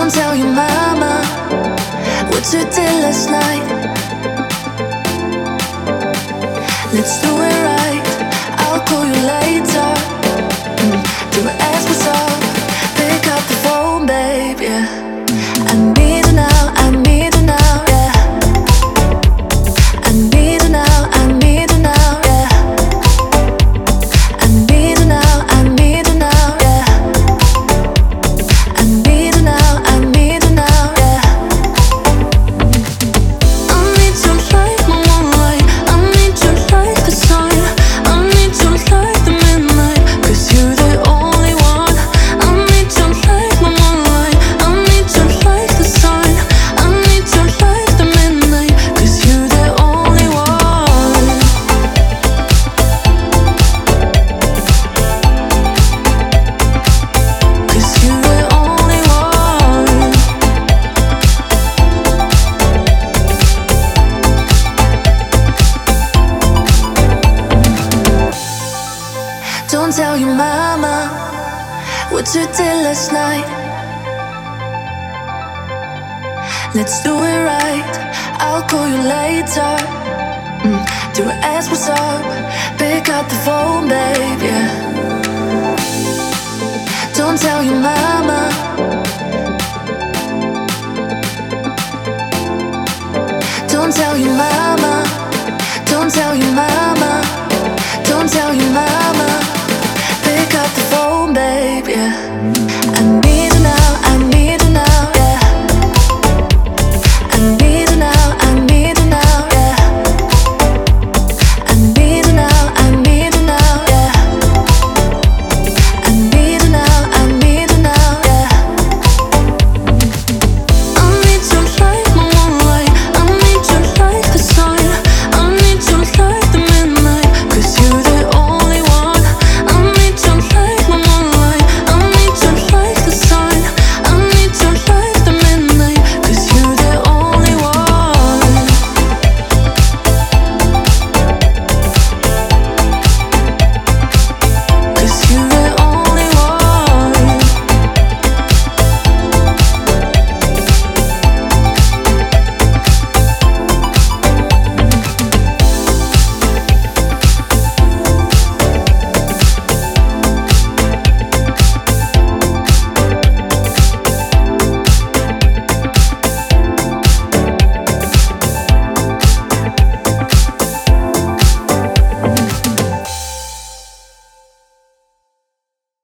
Don't tell your mama what you did last night. Let's do it right. I'll call you later. Do ask what's up. Pick up the phone, babe, yeah. I need you now, I need you now, yeah. I need you now, I need you now, yeah. I need you now, I need you now, yeah. I need you now, I need you now, yeah. I need you like my moonlight. I need you like the sun. I need you like the midnight, 'cause you're the only one. I need you like my moonlight. I need you like the sun. I need you like the midnight, 'cause you're the only one. 'Cause you're the only one. Don't tell your mama what you did last night. Let's do it right. I'll call you later. Do ask what's up. Pick up the phone, babe, yeah. Don't tell your mama. Don't tell your mama. Don't tell your mama. Don't tell your mama. Pick up the phone, babe, yeah. I need you now, I need you now, yeah. I need you now, I need you now, yeah. I need you now, I need you now, yeah. I need you now, I need you now, yeah. I need you like my moonlight. I need you like the sun. I need you like the midnight, 'cause you're the only one. I need you like my moonlight. I need you like the sun. I need you like the midnight, 'cause you're the only one. 'Cause you're